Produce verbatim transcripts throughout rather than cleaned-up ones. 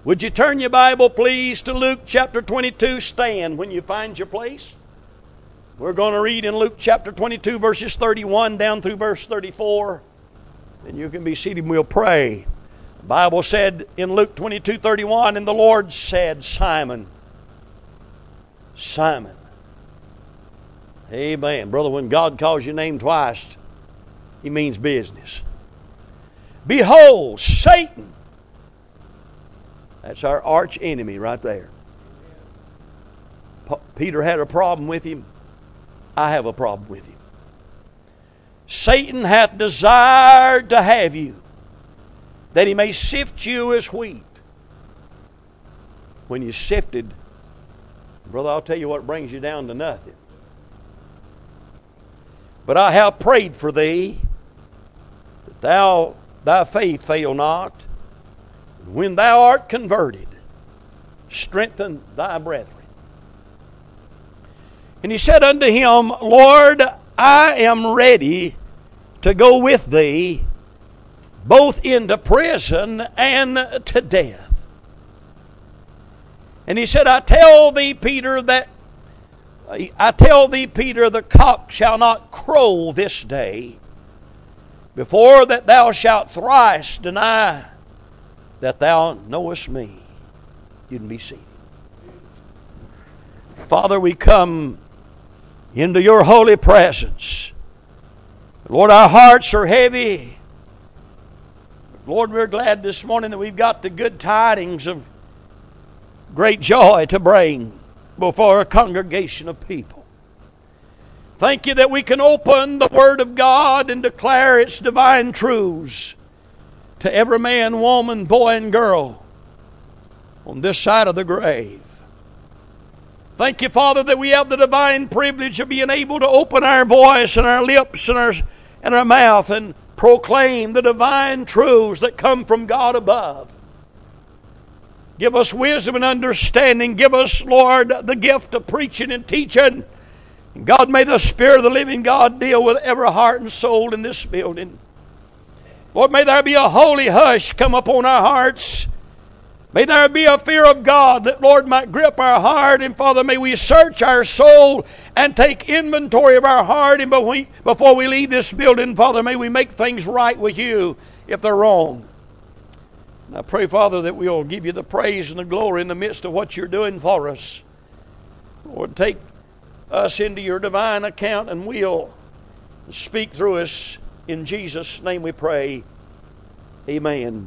Would you turn your Bible, please, to Luke chapter twenty-two? Stand when you find your place. We're going to read in Luke chapter twenty-two, verses thirty-one down through verse thirty-four. And you can be seated and we'll pray. The Bible said in Luke twenty-two, thirty-one, and the Lord said, Simon, Simon. Amen. Brother, when God calls your name twice, He means business. Behold, Satan. That's our arch enemy right there. P- Peter had a problem with him. I have a problem with him. Satan hath desired to have you, that he may sift you as wheat. When you're sifted, brother, I'll tell you what brings you down to nothing. But I have prayed for thee, that thou thy faith fail not. When thou art converted, strengthen thy brethren. And he said unto him, Lord, I am ready to go with thee, both into prison and to death. And he said, I tell thee, Peter, that I tell thee, Peter, the cock shall not crow this day, before that thou shalt thrice deny that thou knowest me. You can be seated. Father, we come into your holy presence. Lord, our hearts are heavy. Lord, we're glad this morning that we've got the good tidings of great joy to bring before a congregation of people. Thank you that we can open the Word of God and declare its divine truths to every man, woman, boy, and girl on this side of the grave. Thank you, Father, that we have the divine privilege of being able to open our voice and our lips and our, and our mouth and proclaim the divine truths that come from God above. Give us wisdom and understanding. Give us, Lord, the gift of preaching and teaching. And God, may the Spirit of the living God deal with every heart and soul in this building. Lord, may there be a holy hush come upon our hearts. May there be a fear of God that, Lord, might grip our heart. And, Father, may we search our soul and take inventory of our heart. And before we leave this building, Father, may we make things right with you if they're wrong. And I pray, Father, that we'll give you the praise and the glory in the midst of what you're doing for us. Lord, take us into your divine account and will speak through us. In Jesus' name we pray. Amen.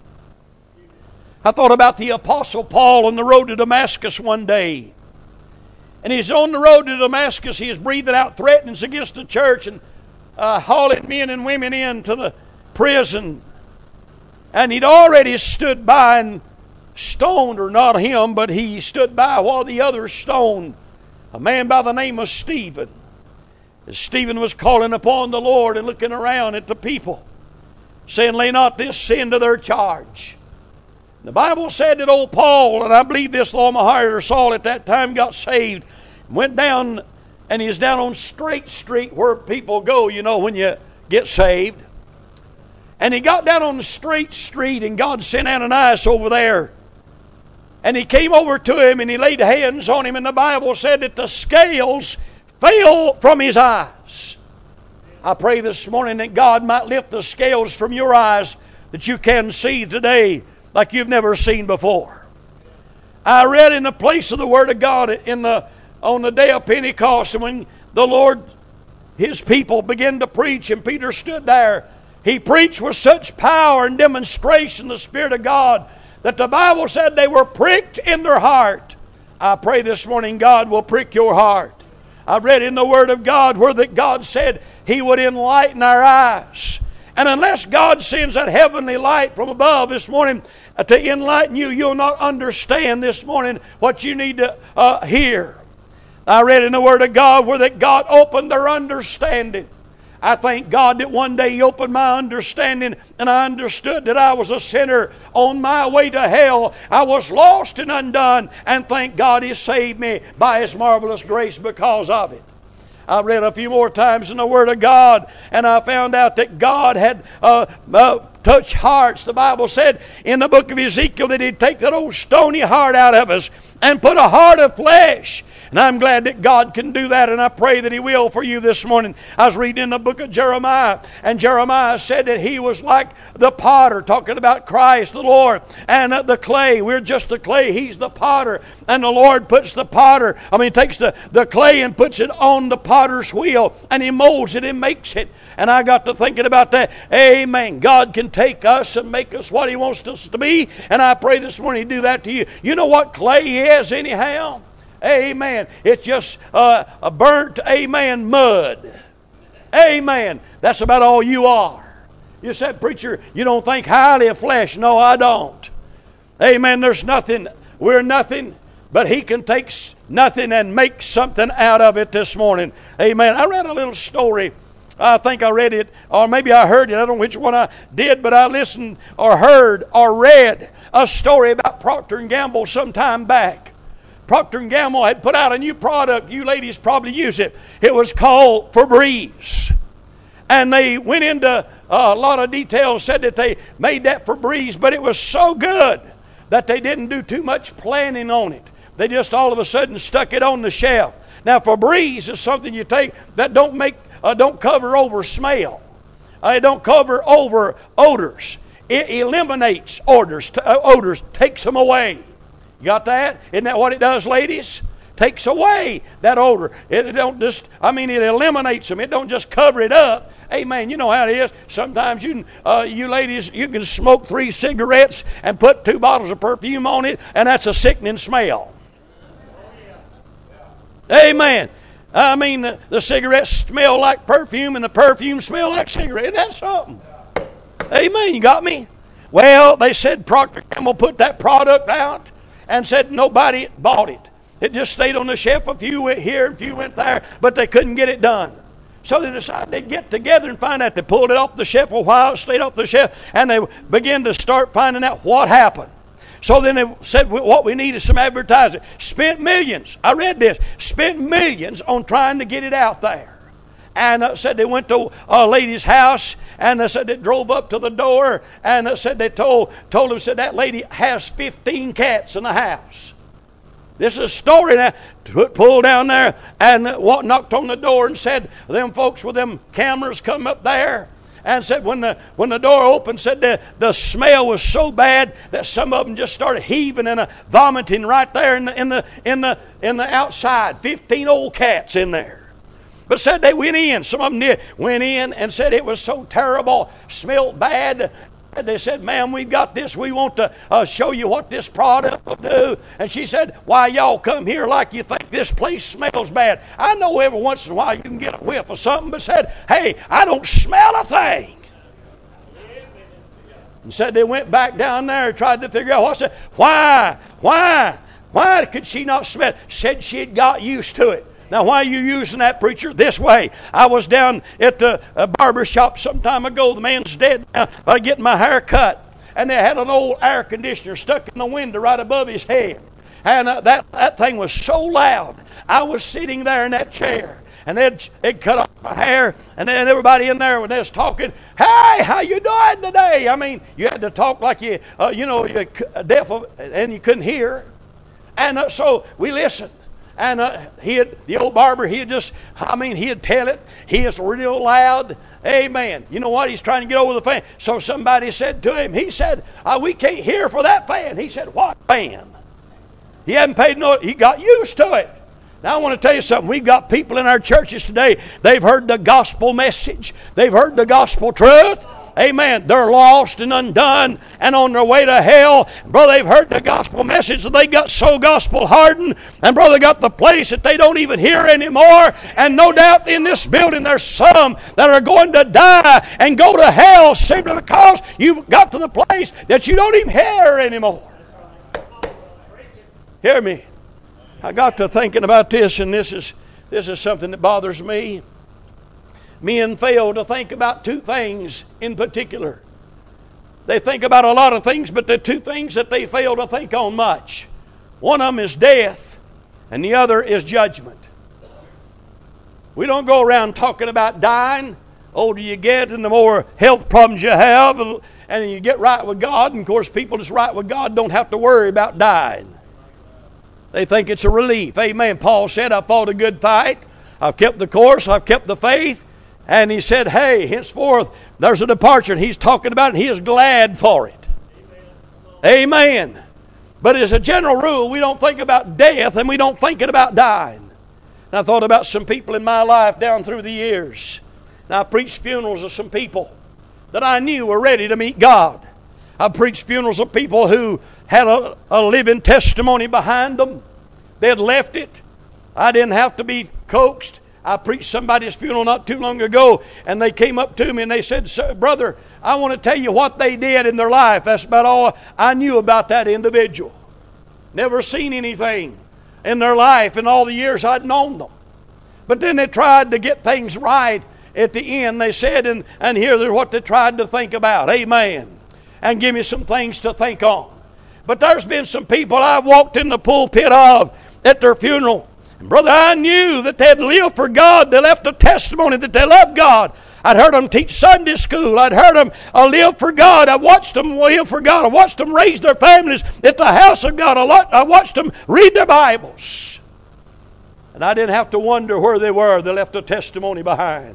I thought about the Apostle Paul on the road to Damascus one day. And he's on the road to Damascus. He is breathing out threatenings against the church and uh, hauling men and women into the prison. And he'd already stood by and stoned, or not him, but he stood by while the others stoned a man by the name of Stephen. As Stephen was calling upon the Lord and looking around at the people, saying, lay not this sin to their charge. The Bible said that old Paul, and I believe this with all my heart, or Saul at that time, got saved, went down, and he's down on Straight Street where people go, you know, when you get saved. And he got down on the Straight Street, and God sent Ananias over there. And he came over to him, and he laid hands on him, and the Bible said that the scales fell from his eyes. I pray this morning that God might lift the scales from your eyes, that you can see today like you've never seen before. I read in the place of the Word of God in the on the day of Pentecost, and when the Lord, His people, began to preach, and Peter stood there, he preached with such power and demonstration, the Spirit of God, that the Bible said they were pricked in their heart. I pray this morning God will prick your heart. I read in the Word of God where that God said He would enlighten our eyes. And unless God sends that heavenly light from above this morning to enlighten you, you'll not understand this morning what you need to uh, hear. I read in the Word of God where that God opened their understanding. I thank God that one day He opened my understanding, and I understood that I was a sinner on my way to hell. I was lost and undone, and thank God He saved me by His marvelous grace because of it. I read a few more times in the Word of God, and I found out that God had uh, uh, touched hearts. The Bible said in the book of Ezekiel that He'd take that old stony heart out of us and put a heart of flesh. And I'm glad that God can do that, and I pray that He will for you this morning. I was reading in the book of Jeremiah, and Jeremiah said that he was like the potter, talking about Christ, the Lord, and uh, the clay. We're just the clay. He's the potter, and the Lord puts the potter, I mean, takes the, the clay and puts it on the potter's wheel, and He molds it and makes it. And I got to thinking about that. Amen. God can take us and make us what He wants us to be, and I pray this morning He'd do that to you. You know what clay is anyhow? Amen. It's just uh, a burnt, amen, mud. Amen. That's about all you are. You said, preacher, you don't think highly of flesh. No, I don't. Amen. There's nothing. We're nothing. But He can take nothing and make something out of it this morning. Amen. I read a little story. I think I read it, or maybe I heard it. I don't know which one I did, but I listened or heard or read a story about Procter and Gamble some time back. Procter and Gamble had put out a new product. You ladies probably use it. It was called Febreze. And they went into uh, a lot of details, said that they made that Febreze, but it was so good that they didn't do too much planning on it. They just all of a sudden stuck it on the shelf. Now, Febreze is something you take that don't make, uh, don't cover over smell. Uh, it don't cover over odors. It eliminates odors, uh, odors, takes them away. You got that? Isn't that what it does, ladies? Takes away that odor. It don't just, I mean, it eliminates them. It don't just cover it up. Amen. You know how it is. Sometimes you, uh, you ladies, you can smoke three cigarettes and put two bottles of perfume on it, and that's a sickening smell. Amen. I mean, the, the cigarettes smell like perfume, and the perfume smell like cigarette. Isn't that something? Amen. You got me? Well, they said Procter and Gamble put that product out and said nobody bought it. It just stayed on the shelf. A few went here, a few went there, but they couldn't get it done. So they decided they'd get together and find out. They pulled it off the shelf a while, it stayed off the shelf, and they began to start finding out what happened. So then they said, what we need is some advertising. Spent millions. I read this. Spent millions on trying to get it out there. And uh, said they went to a lady's house, and they said they drove up to the door, and uh, said they told told them, said that lady has fifteen cats in the house. This is a story now. Pulled down there and uh, knocked on the door and said, them folks with them cameras come up there, and said when the when the door opened, said the, the smell was so bad that some of them just started heaving and uh, vomiting right there in the in the in the in the outside. Fifteen old cats in there. But said they went in. Some of them did. Went in and said it was so terrible, smelled bad. They said, ma'am, we've got this. We want to uh, show you what this product will do. And she said, why y'all come here like you think this place smells bad? I know every once in a while you can get a whiff of something, but said, hey, I don't smell a thing. And said they went back down there and tried to figure out what's it. Why? Why? Why could she not smell it? Said she'd got used to it. Now, why are you using that, preacher? This way. I was down at the uh, barber shop some time ago. The man's dead now. I was getting my hair cut. And they had an old air conditioner stuck in the window right above his head. And uh, that, that thing was so loud. I was sitting there in that chair. And they'd, they'd cut off my hair. And then everybody in there, when they was talking, hey, how you doing today? I mean, you had to talk like you, uh, you know, you're deaf and you couldn't hear. And uh, so we listened. And uh, he had, the old barber, he had just, I mean, he'd tell it. He is real loud. Amen. You know what? He's trying to get over the fan. So somebody said to him, he said, uh, we can't hear for that fan. He said, what fan? He hadn't paid no, he got used to it. Now I want to tell you something. We've got people in our churches today, they've heard the gospel message. They've heard the gospel truth. Amen. They're lost and undone and on their way to hell. Brother, they've heard the gospel message and they got so gospel hardened. And brother, got the place that they don't even hear anymore. And no doubt in this building there's some that are going to die and go to hell simply because you've got to the place that you don't even hear anymore. Hear me. I got to thinking about this, and this is this is something that bothers me. Men fail to think about two things in particular. They think about a lot of things, but the two things that they fail to think on much. One of them is death, and the other is judgment. We don't go around talking about dying. The older you get and the more health problems you have, and you get right with God. And of course, people that's right with God don't have to worry about dying. They think it's a relief. Amen. Paul said, I fought a good fight. I've kept the course. I've kept the faith. And he said, hey, henceforth, there's a departure. And he's talking about it, and he is glad for it. Amen. Amen. But as a general rule, we don't think about death, and we don't think about dying. And I thought about some people in my life down through the years. And I preached funerals of some people that I knew were ready to meet God. I preached funerals of people who had a, a living testimony behind them. They had left it. I didn't have to be coaxed. I preached somebody's funeral not too long ago, and they came up to me and they said, brother, I want to tell you what they did in their life. That's about all I knew about that individual. Never seen anything in their life in all the years I'd known them. But then they tried to get things right at the end, they said, and, and here's what they tried to think about. Amen. And give me some things to think on. But there's been some people I've walked in the pulpit of at their funeral. And brother, I knew that they'd lived for God. They left a testimony that they loved God. I'd heard them teach Sunday school. I'd heard them uh, live for God. I watched them live for God. I watched them raise their families at the house of God. I watched them read their Bibles. And I didn't have to wonder where they were. They left a testimony behind.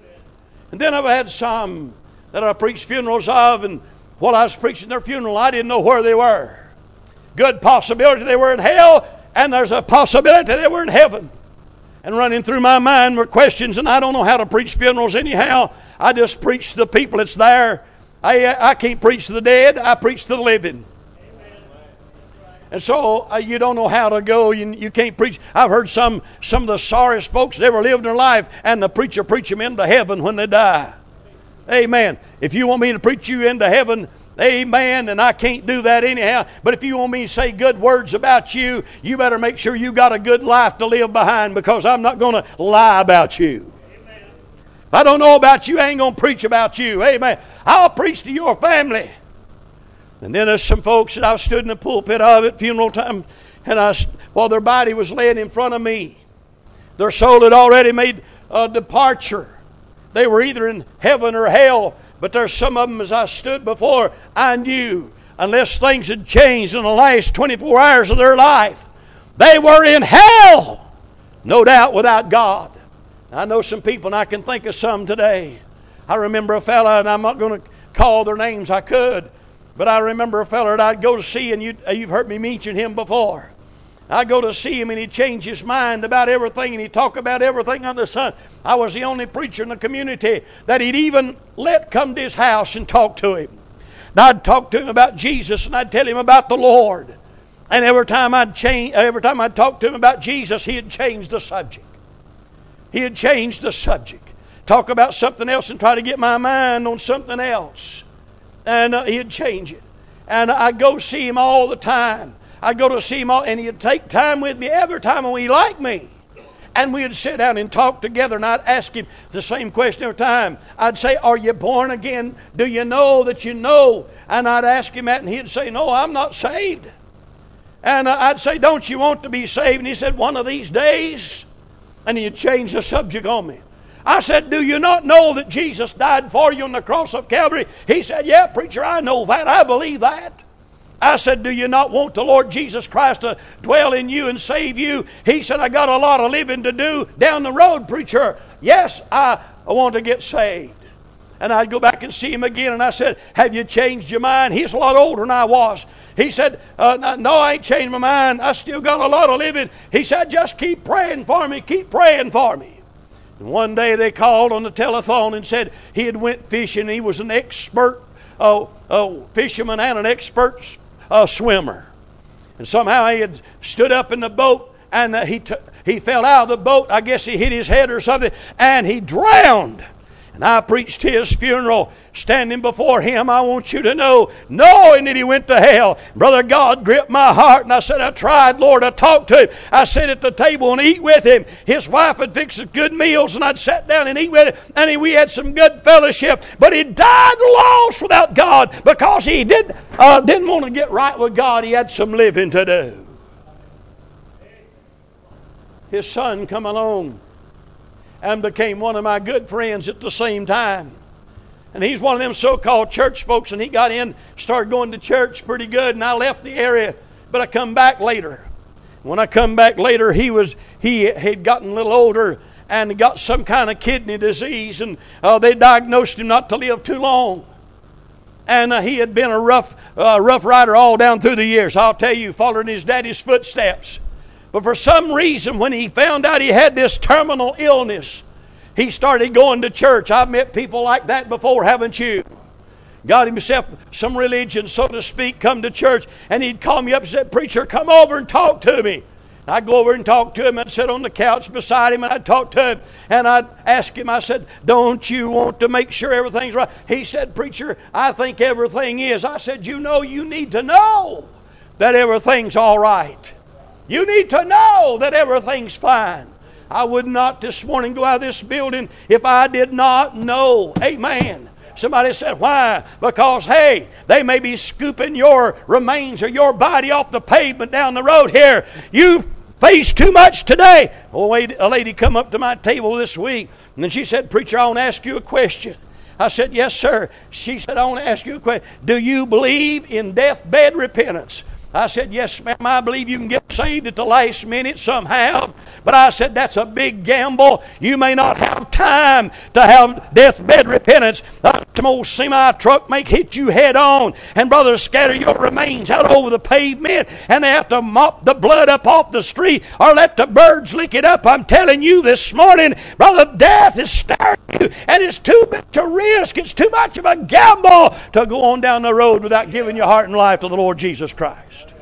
And then I've had some that I preached funerals of, and while I was preaching their funeral, I didn't know where they were. Good possibility they were in hell, and there's a possibility they were in heaven. And running through my mind were questions, and I don't know how to preach funerals anyhow. I just preach to the people that's there. I, I can't preach to the dead. I preach to the living. Amen. And so uh, you don't know how to go. You, you can't preach. I've heard some, some of the sorriest folks that ever lived in their life, and the preacher preach them into heaven when they die. Amen. If you want me to preach you into heaven, amen, and I can't do that anyhow. But if you want me to say good words about you, you better make sure you got a good life to live behind, because I'm not going to lie about you. Amen. If I don't know about you, I ain't going to preach about you. Amen. I'll preach to your family. And then there's some folks that I've stood in the pulpit of at funeral time, and I, while their body was laying in front of me, their soul had already made a departure. They were either in heaven or hell. But there's some of them, as I stood before, I knew, unless things had changed in the last twenty-four hours of their life, they were in hell, no doubt, without God. I know some people, and I can think of some today. I remember a fella, and I'm not going to call their names, I could, but I remember a fella that I'd go to see, and you, you've heard me mention him before. I go to see him, and he changed his mind about everything, and he talked about everything under the sun. I was the only preacher in the community that he'd even let come to his house and talk to him. And I'd talk to him about Jesus, and I'd tell him about the Lord. And every time I'd change, every time I'd talk to him about Jesus, he had changed the subject. He had changed the subject. Talk about something else and try to get my mind on something else. And uh, he'd change it. And I'd go see him all the time. I'd go to see him all, and he'd take time with me every time when he liked me. And we'd sit down and talk together, and I'd ask him the same question every time. I'd say, are you born again? Do you know that you know? And I'd ask him that, and he'd say, no, I'm not saved. And I'd say, don't you want to be saved? And he said, one of these days. And he'd change the subject on me. I said, do you not know that Jesus died for you on the cross of Calvary? He said, yeah, preacher, I know that. I believe that. I said, do you not want the Lord Jesus Christ to dwell in you and save you? He said, I got a lot of living to do down the road, preacher. Yes, I want to get saved. And I'd go back and see him again, and I said, have you changed your mind? He's a lot older than I was. He said, uh, no, I ain't changed my mind. I still got a lot of living. He said, just keep praying for me. Keep praying for me. And one day they called on the telephone and said he had went fishing. He was an expert uh, uh, fisherman and an expert a swimmer. And somehow he had stood up in the boat, and uh, he t- he fell out of the boat. I guess he hit his head or something, and he drowned. And I preached his funeral standing before him. I want you to know, knowing that he went to hell. Brother, God gripped my heart, and I said, I tried, Lord. I talked to him. I sat at the table and eat with him. His wife had fixed good meals, and I'd sat down and eat with him, and he, we had some good fellowship. But he died lost without God because he did, uh, didn't want to get right with God. He had some living to do. His son come along. and became one of my good friends at the same time. And he's one of them so-called church folks, and he got in, started going to church pretty good, and I left the area, but I come back later. When I come back later, he was he had gotten a little older and got some kind of kidney disease, and uh, they diagnosed him not to live too long. And uh, he had been a rough, uh, rough rider all down through the years. I'll tell you, following his daddy's footsteps. But for some reason, when he found out he had this terminal illness, he started going to church. I've met people like that before, haven't you? Got himself some religion, so to speak, come to church, and he'd call me up and said, "Preacher, come over and talk to me." I'd go over and talk to him. I'd sit on the couch beside him, and I'd talk to him, and I'd ask him, I said, "Don't you want to make sure everything's right?" He said, "Preacher, I think everything is." I said, "You know, you need to know that everything's all right. You need to know that everything's fine." I would not this morning go out of this building if I did not know. Amen. Somebody said, "Why?" Because, hey, they may be scooping your remains or your body off the pavement down the road here. You face too much today. Oh, wait, a lady come up to my table this week, and then she said, "Preacher, I want to ask you a question." I said, "Yes, sir." She said, "I want to ask you a question. Do you believe in deathbed repentance?" I said, "Yes, ma'am, I believe you can get saved at the last minute. Some have. But I said, that's a big gamble. You may not have time to have deathbed repentance. Some old semi-truck may hit you head on, and brother, scatter your remains out over the pavement, and they have to mop the blood up off the street or let the birds lick it up. I'm telling you this morning, brother, death is staring you, and it's too big to risk. It's too much of a gamble to go on down the road without giving your heart and life to the Lord Jesus Christ."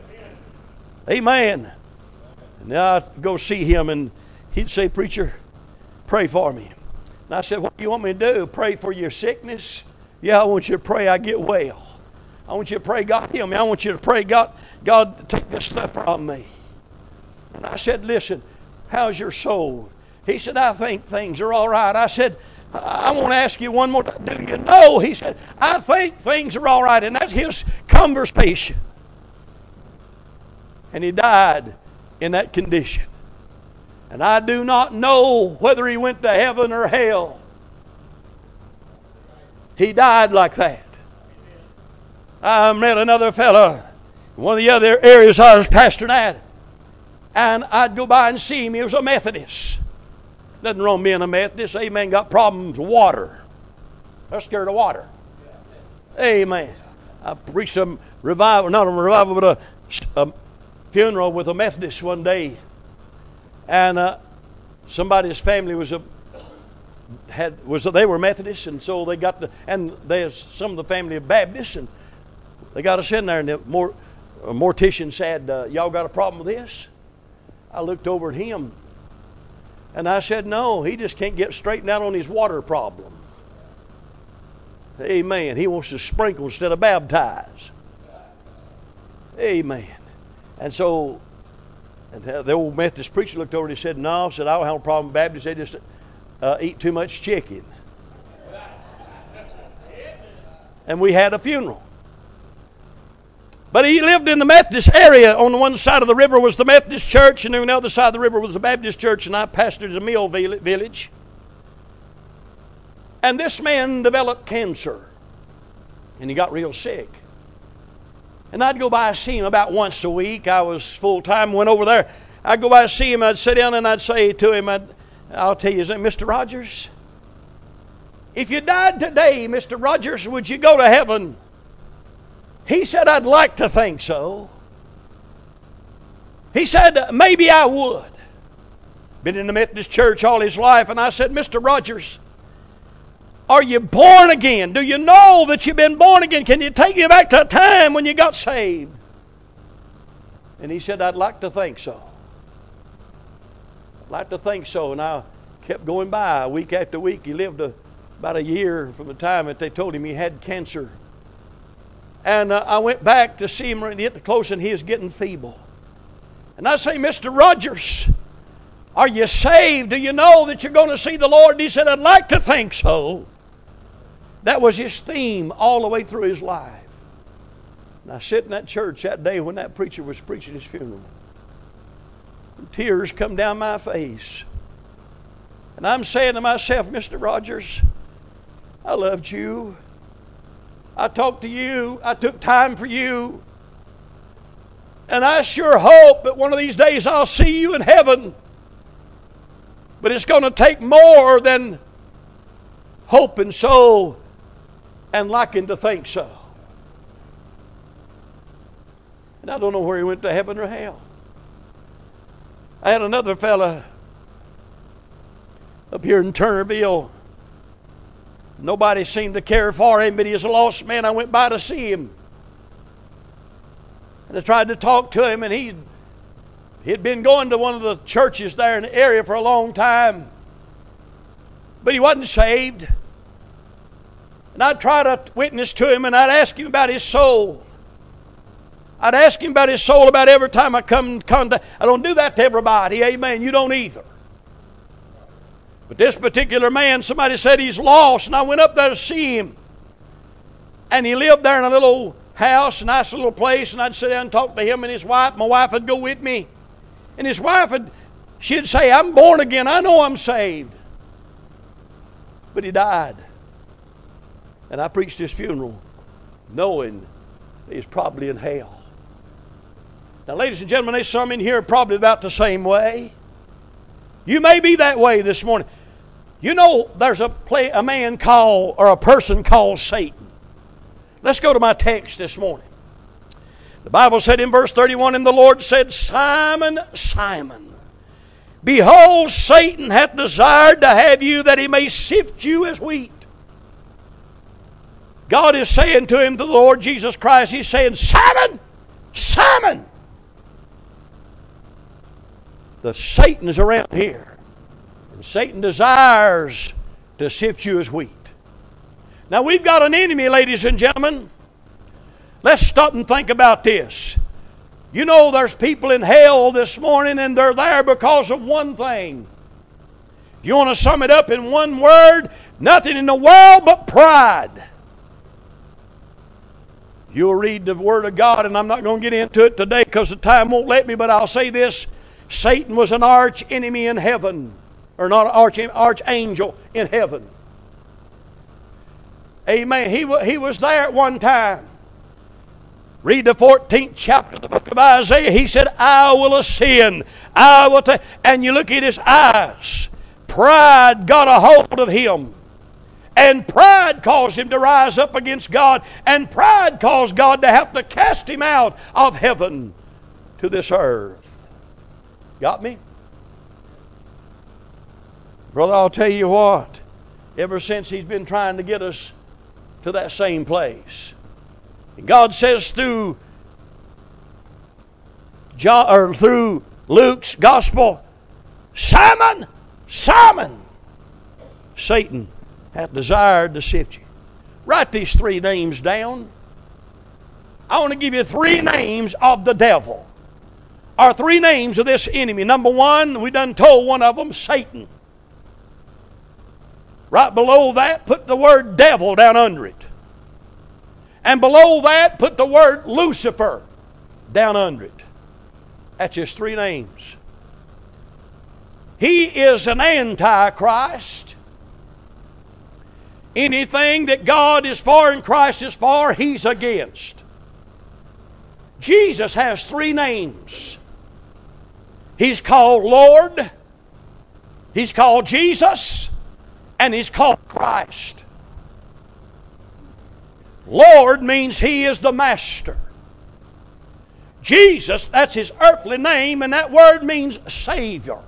Amen. And now I'd go see him, and he'd say, "Preacher, pray for me." And I said, "What do you want me to do? Pray for your sickness?" "Yeah, I want you to pray I get well. I want you to pray God heal me. I want you to pray God, God take this stuff from me." And I said, "Listen, how's your soul?" He said, "I think things are all right." I said, I, I want to ask you one more time. "Do you know?" He said, "I think things are all right." And that's his conversation. And he died in that condition. And I do not know whether he went to heaven or hell. He died like that. I met another fellow in one of the other areas I was pastoring at, and I'd go by and see him. He was a Methodist. Nothing wrong being a Methodist. Amen. Got problems with water. They're scared of water. Amen. I preached a revival, not a revival, but a, a funeral with a Methodist one day, and uh, somebody's family was a had was they were Methodists, and so they got the and there's some of the family of Baptists, and they got us in there, and the more a mortician said, uh, "Y'all got a problem with this?" I looked over at him, and I said, "No, he just can't get straightened out on his water problem." Amen. He wants to sprinkle instead of baptize. Amen. And so and the old Methodist preacher looked over and he said, "No," said, "I don't have a problem with Baptists. They just uh, eat too much chicken." And we had a funeral. But he lived in the Methodist area. On the one side of the river was the Methodist church, and on the other side of the river was the Baptist church, and I pastored a mill village. And this man developed cancer, and he got real sick. And I'd go by and see him about once a week. I was full-time, went over there. I'd go by and see him. I'd sit down and I'd say to him, I'd, I'll tell you his name, "Mister Rogers, if you died today, Mister Rogers, would you go to heaven?" He said, "I'd like to think so." He said, "Maybe I would." Been in the Methodist church all his life. And I said, "Mister Rogers, are you born again? Do you know that you've been born again? Can you take me back to a time when you got saved?" And he said, "I'd like to think so. I'd like to think so." And I kept going by week after week. He lived a, about a year from the time that they told him he had cancer. And uh, I went back to see him get close, and he was getting feeble. And I say, "Mister Rogers, are you saved? Do you know that you're going to see the Lord?" And he said, "I'd like to think so." That was his theme all the way through his life. And I sit in that church that day when that preacher was preaching his funeral. And tears come down my face. And I'm saying to myself, Mister Rogers, I loved you. I talked to you. I took time for you. And I sure hope that one of these days I'll see you in heaven. But it's going to take more than hoping so and liking to think so. And I don't know where he went, to heaven or hell. I had another fella up here in Turnerville. Nobody seemed to care for him, but he was a lost man. I went by to see him. And I tried to talk to him, and he he'd been going to one of the churches there in the area for a long time. But he wasn't saved. And I'd try to witness to him, and I'd ask him about his soul. I'd ask him about his soul about every time I come in contact. I don't do that to everybody. Amen. You don't either. But this particular man, somebody said he's lost, and I went up there to see him. And he lived there in a little house, a nice little place, and I'd sit down and talk to him and his wife. My wife would go with me. And his wife would, she'd say, I'm born again. I know I'm saved. But he died. And I preached his funeral knowing he's probably in hell. Now, ladies and gentlemen, there's some in here probably about the same way. You may be that way this morning. You know, there's a play, a man called, or a person called Satan. Let's go to my text this morning. The Bible said in verse thirty-one, and the Lord said, Simon, Simon, behold, Satan hath desired to have you, that he may sift you as wheat. God is saying to him, to the Lord Jesus Christ, He's saying, Simon, Simon. The Satan is around here. And Satan desires to sift you as wheat. Now we've got an enemy, ladies and gentlemen. Let's stop and think about this. You know there's people in hell this morning, and they're there because of one thing. If you want to sum it up in one word, nothing in the world but pride. You'll read the Word of God, and I'm not going to get into it today because the time won't let me, but I'll say this. Satan was an arch enemy in heaven. Or not an arch, archangel in heaven. Amen. He, he was there at one time. Read the fourteenth chapter of the book of Isaiah. He said, I will ascend. I will take. And you look at his eyes. Pride got a hold of him. And pride caused him to rise up against God. And pride caused God to have to cast him out of heaven to this earth. Got me? Brother, I'll tell you what. Ever since he's been trying to get us to that same place. And God says through John, or through Luke's gospel, Simon, Simon, Satan hath desired to sift you. Write these three names down. I want to give you three names of the devil. Or three names of this enemy. Number one, we done told one of them, Satan. Right below that, put the word devil down under it. And below that, put the word Lucifer down under it. That's just three names. He is an antichrist. Anything that God is for and Christ is for, He's against. Jesus has three names. He's called Lord, He's called Jesus, and He's called Christ. Lord means He is the Master. Jesus, that's His earthly name, and that word means Savior.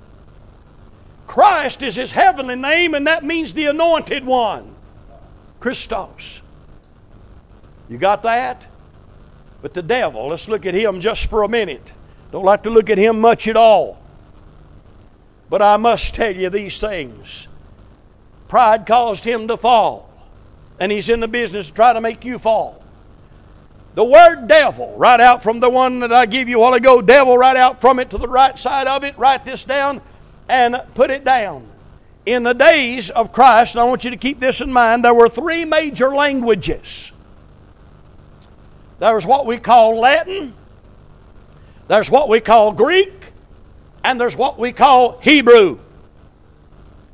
Christ is His heavenly name, and that means the Anointed One. Christos. You got that? But the devil, let's look at him just for a minute. Don't like to look at him much at all. But I must tell you these things. Pride caused him to fall. And he's in the business to try to make you fall. The word devil, right out from the one that I gave you a while ago, devil, right out from it to the right side of it, write this down and put it down. In the days of Christ, and I want you to keep this in mind, there were three major languages. There was what we call Latin, there's what we call Greek, and there's what we call Hebrew.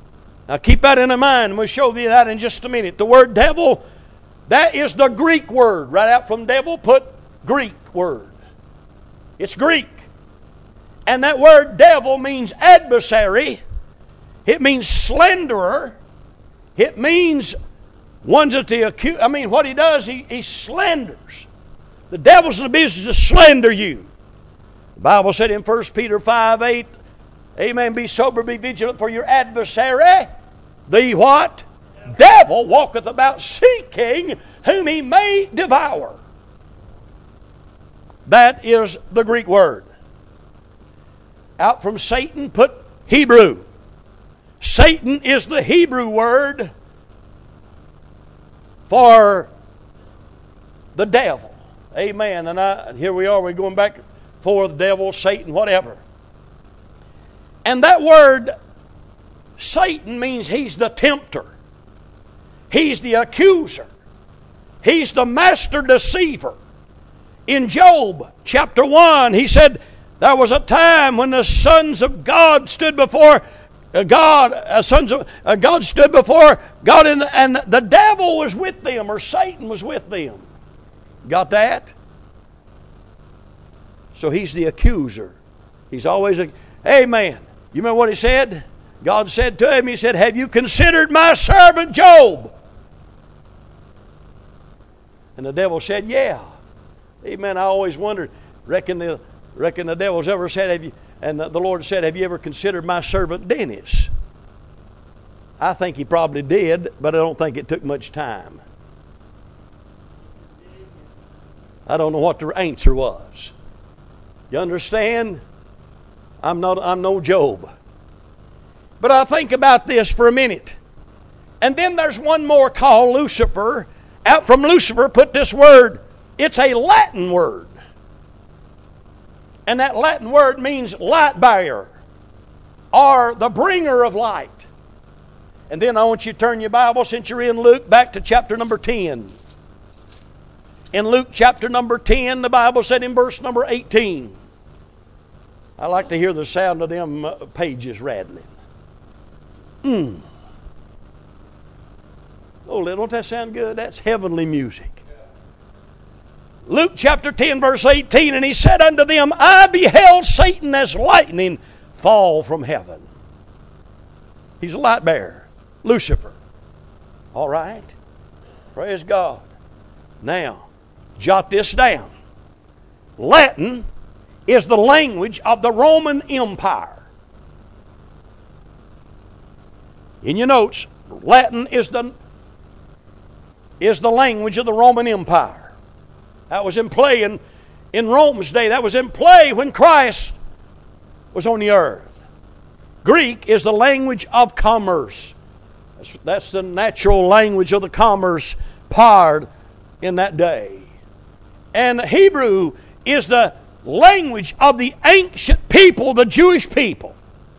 Now keep that in mind, and we'll show you that in just a minute. The word devil, that is the Greek word. Right out from devil, put Greek word. It's Greek. And that word devil means adversary. It means slanderer. It means one that the accuse. I mean, what he does, he, he slanders. The devil's in the business to slander you. The Bible said in First Peter five eight, amen, be sober, be vigilant, for your adversary, the what? Devil walketh about seeking whom he may devour. That is the Greek word. Out from Satan, put Hebrew. Satan is the Hebrew word for the devil. Amen. And I, here we are, we're going back for the devil, Satan, whatever. And that word, Satan, means he's the tempter. He's the accuser. He's the master deceiver. In Job chapter one, he said, there was a time when the sons of God stood before God, uh, sons of uh, God stood before God, and, and the devil was with them, or Satan was with them. Got that? So he's the accuser. He's always a, amen. You remember what he said? God said to him, he said, have you considered my servant Job? And the devil said, yeah. Amen. I always wondered, reckon the, reckon the devil's ever said, have you, and the Lord said, have you ever considered my servant Dennis? I think he probably did, but I don't think it took much time. I don't know what the answer was. You understand? I'm not, I'm no Job. But I think about this for a minute. And then there's one more called Lucifer. Out from Lucifer, put this word. It's a Latin word. And that Latin word means light bearer, or the bringer of light. And then I want you to turn your Bible, since you're in Luke, back to chapter number ten. In Luke chapter number ten, the Bible said in verse number eighteen. I like to hear the sound of them pages rattling. Mm. Oh, don't that sound good? That's heavenly music. Luke chapter ten, verse eighteen, and he said unto them, I beheld Satan as lightning fall from heaven. He's a light bearer. Lucifer. All right. Praise God. Now, jot this down. Latin is the language of the Roman Empire. In your notes, Latin is the, is the language of the Roman Empire. That was in play in, in Rome's day. That was in play when Christ was on the earth. Greek is the language of commerce. That's, that's the natural language of the commerce part in that day. And Hebrew is the language of the ancient people, the Jewish people.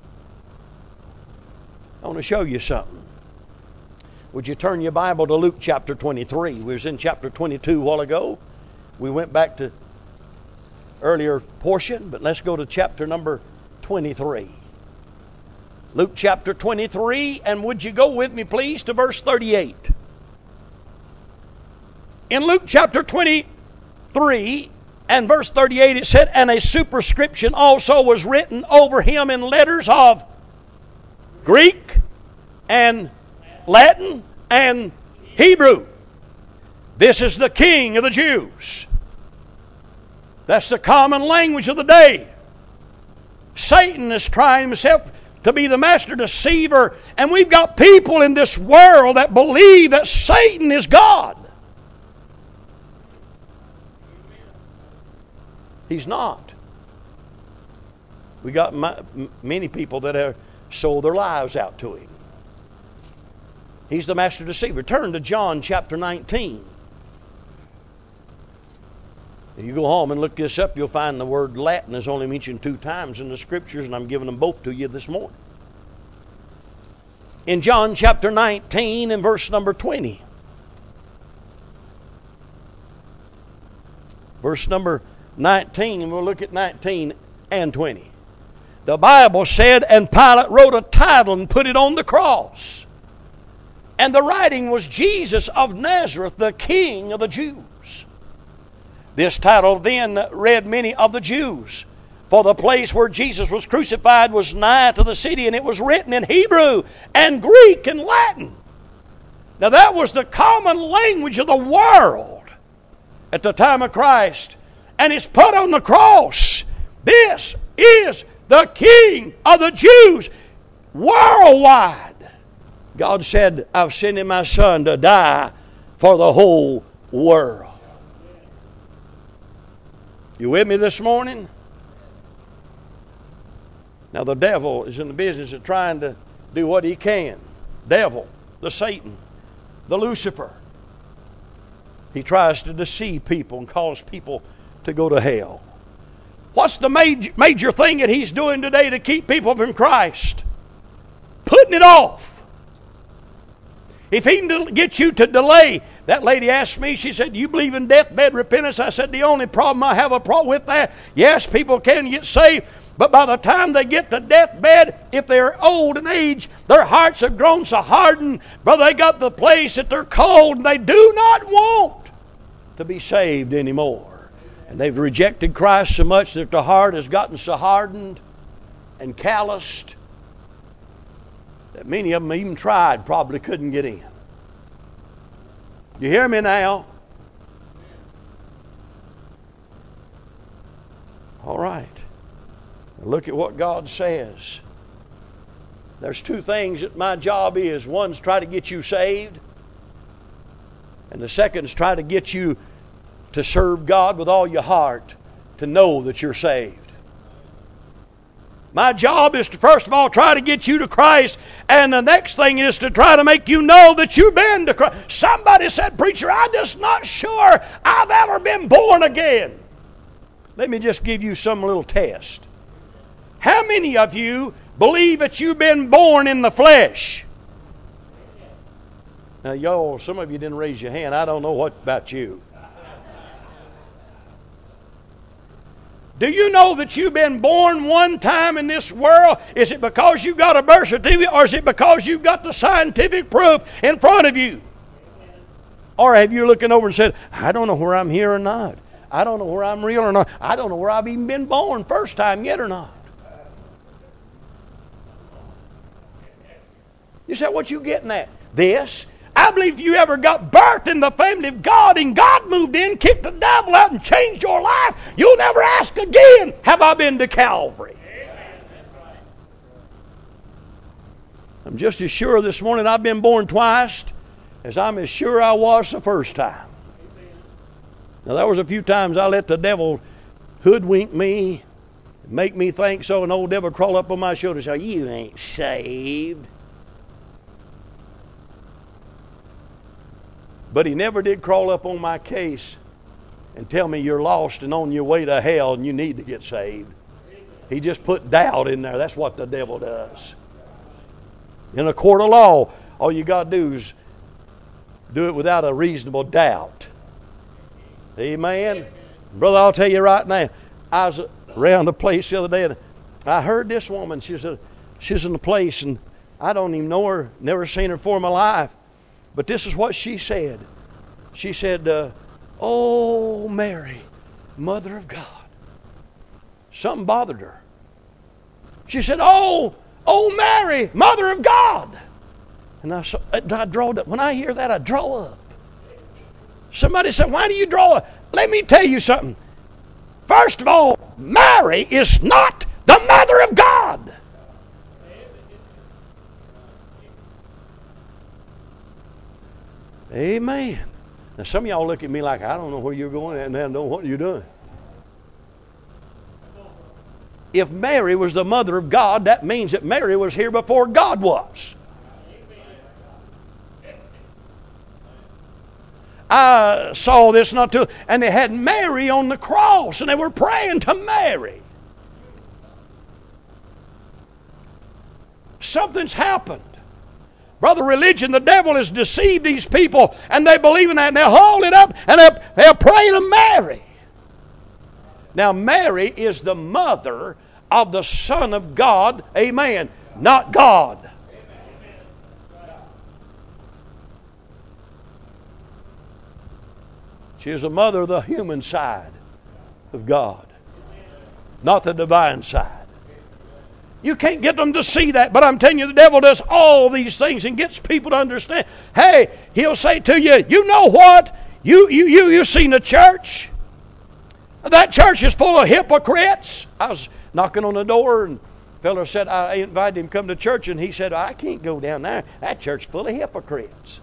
I want to show you something. Would you turn your Bible to Luke chapter twenty-three? We was in chapter twenty-two a while ago. We went back to earlier portion, but let's go to chapter number twenty-three. Luke chapter twenty-three, and would you go with me, please, to verse thirty-eight. In Luke chapter twenty-three and verse thirty-eight, it said, and a superscription also was written over him in letters of Greek and Latin and Hebrew. This is the King of the Jews. That's the common language of the day. Satan is trying himself to be the master deceiver, and we've got people in this world that believe that Satan is God. He's not. We got many people that have sold their lives out to him. He's the master deceiver. Turn to John chapter nineteen. If you go home and look this up, you'll find the word Latin is only mentioned two times in the Scriptures, and I'm giving them both to you this morning. In John chapter nineteen and verse number twenty. Verse number nineteen, and we'll look at nineteen and twenty. The Bible said, and Pilate wrote a title and put it on the cross. And the writing was Jesus of Nazareth, the King of the Jews. This title then read many of the Jews. For the place where Jesus was crucified was nigh to the city, and it was written in Hebrew and Greek and Latin. Now that was the common language of the world at the time of Christ. And it's put on the cross. This is the King of the Jews worldwide. God said, I've sent my Son to die for the whole world. You with me this morning? Now the devil is in the business of trying to do what he can. Devil, the Satan, the Lucifer. He tries to deceive people and cause people to go to hell. What's the major, major thing that he's doing today to keep people from Christ? Putting it off. If he can get you to delay. That lady asked me, she said, do you believe in deathbed repentance? I said, the only problem I have a problem with that, yes, people can get saved, but by the time they get to deathbed, if they're old in age, their hearts have grown so hardened, brother, they got the place that they're cold, and they do not want to be saved anymore. And they've rejected Christ so much that their heart has gotten so hardened and calloused that many of them even tried, probably couldn't get in. You hear me now? All right. Now look at what God says. There's two things that my job is. One's try to get you saved, and the second's try to get you to serve God with all your heart, to know that you're saved. My job is to first of all try to get you to Christ, and the next thing is to try to make you know that you've been to Christ. Somebody said, preacher, I'm just not sure I've ever been born again. Let me just give you some little test. How many of you believe that you've been born in the flesh? Now, y'all, some of you didn't raise your hand. I don't know what about you. Do you know that you've been born one time in this world? Is it because you got a birth certificate, or is it because you've got the scientific proof in front of you? Or have you looking over and said, I don't know where I'm here or not. I don't know where I'm real or not. I don't know where I've even been born first time yet or not. You say, what you getting at? This. I believe if you ever got birthed in the family of God and God moved in, kicked the devil out and changed your life, you'll never ask again, have I been to Calvary? I'm just as sure this morning I've been born twice as I'm as sure I was the first time. Now there was a few times I let the devil hoodwink me, make me think so, and old devil crawl up on my shoulder and say, you ain't saved. But he never did crawl up on my case and tell me you're lost and on your way to hell and you need to get saved. He just put doubt in there. That's what the devil does. In a court of law, all you got to do is do it without a reasonable doubt. Amen? Brother, I'll tell you right now, I was around the place the other day and I heard this woman. She's, a, she's in the place and I don't even know her, never seen her before in my life. But this is what she said. She said, uh, oh, Mary, Mother of God. Something bothered her. She said, oh, oh, Mary, Mother of God. And I, I drawed up. When I hear that, I draw up. Somebody said, why do you draw up? Let me tell you something. First of all, Mary is not the Mother of God. Amen. Now some of y'all look at me like, I don't know where you're going and I don't know what you're doing. If Mary was the mother of God, that means that Mary was here before God was. I saw this not too, and they had Mary on the cross and they were praying to Mary. Something's happened. Brother, religion, the devil has deceived these people and they believe in that and they hold it up and they're, they're praying to Mary. Now, Mary is the mother of the Son of God. Amen. Not God. She is the mother of the human side of God, not the divine side. You can't get them to see that, but I'm telling you, the devil does all these things and gets people to understand. Hey, he'll say to you, you know what? You you you you seen a church? That church is full of hypocrites. I was knocking on the door, and a fellow said, I invited him to come to church, and he said, I can't go down there. That church is full of hypocrites.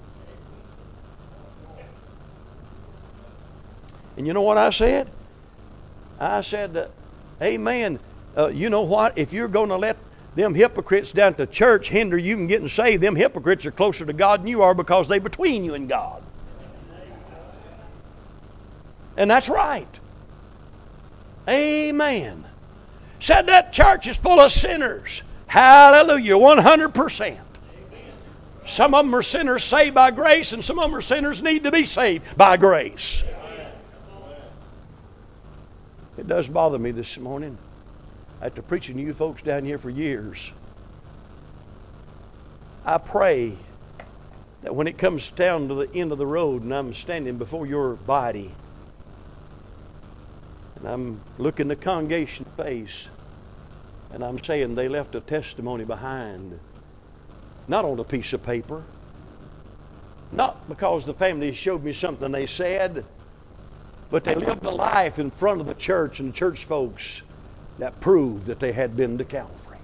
And you know what I said? I said, uh, amen. Uh, you know what? If you're going to let them hypocrites down to church hinder you from getting saved, them hypocrites are closer to God than you are, because they're between you and God. And that's right. Amen. Said that church is full of sinners. Hallelujah. one hundred percent. Some of them are sinners saved by grace, and some of them are sinners need to be saved by grace. It does bother me this morning, after preaching to you folks down here for years. I pray that when it comes down to the end of the road and I'm standing before your body and I'm looking the congregation face and I'm saying they left a testimony behind, not on a piece of paper, not because the family showed me something they said, but they lived a life in front of the church and the church folks that proved that they had been to Calvary.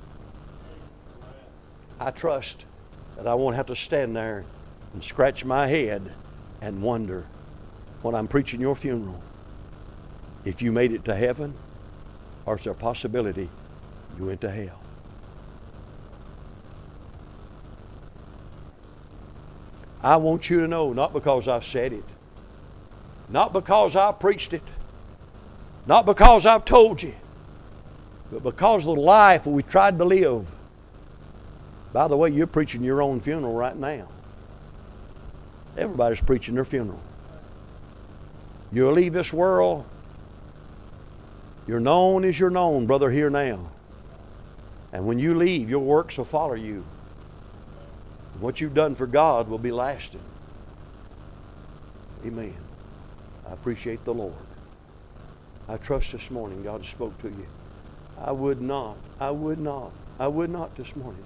I trust that I won't have to stand there and scratch my head and wonder when I'm preaching your funeral if you made it to heaven, or is there a possibility you went to hell. I want you to know, not because I said it, not because I preached it, not because I've told you, but because of the life we tried to live. By the way, you're preaching your own funeral right now. Everybody's preaching their funeral. You'll leave this world. You're known as you're known, brother, here now. And when you leave, your works will follow you. What you've done for God will be lasting. Amen. I appreciate the Lord. I trust this morning God spoke to you. I would not, I would not, I would not this morning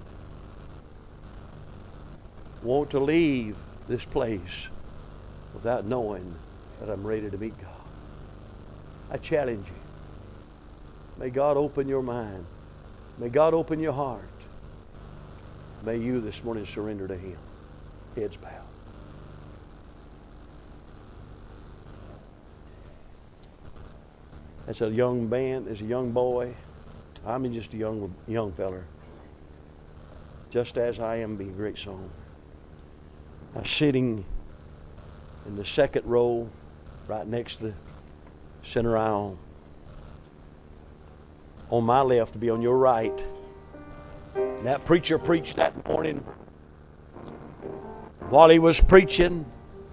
want to leave this place without knowing that I'm ready to meet God. I challenge you. May God open your mind. May God open your heart. May you this morning surrender to Him. Heads bowed. That's a young man, there's a young boy. I'm just a young young feller. Just as I am, be a great song. I'm sitting in the second row, right next to the center aisle. On my left, to be on your right. And that preacher preached that morning. While he was preaching,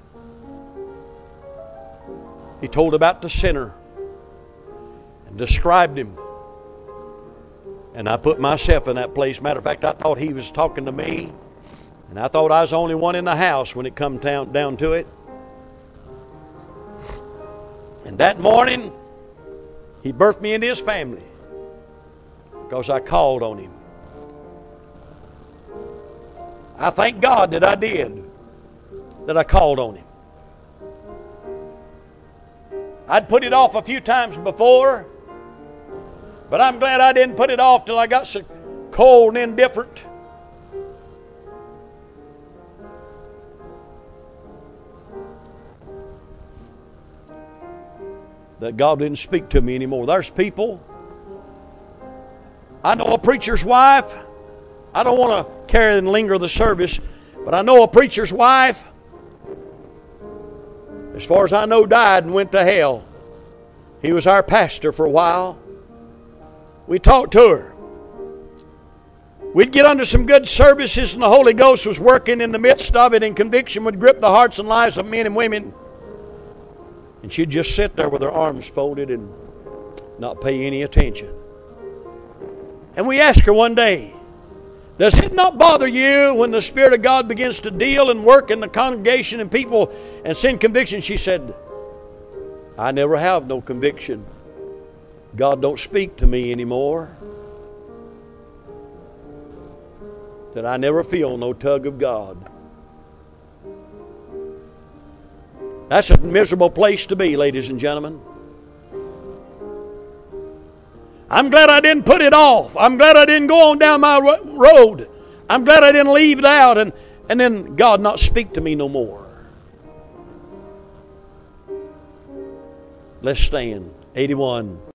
he told about the sinner and described him. And I put myself in that place. Matter of fact, I thought he was talking to me. And I thought I was the only one in the house when it come down, down to it. And that morning, he birthed me into his family because I called on him. I thank God that I did, that I called on him. I'd put it off a few times before, but I'm glad I didn't put it off till I got so cold and indifferent. That God didn't speak to me anymore. There's people. I know a preacher's wife. I don't want to carry and linger the service, but I know a preacher's wife, as far as I know, died and went to hell. He was our pastor for a while. We talked to her. We'd get under some good services and the Holy Ghost was working in the midst of it, and conviction would grip the hearts and lives of men and women. And she'd just sit there with her arms folded and not pay any attention. And we asked her one day, does it not bother you when the Spirit of God begins to deal and work in the congregation and people and send conviction? She said, I never have no conviction. God don't speak to me anymore. That I never feel no tug of God. That's a miserable place to be, ladies and gentlemen. I'm glad I didn't put it off. I'm glad I didn't go on down my road. I'm glad I didn't leave it out and, and then God not speak to me no more. Let's stand. eighty-one.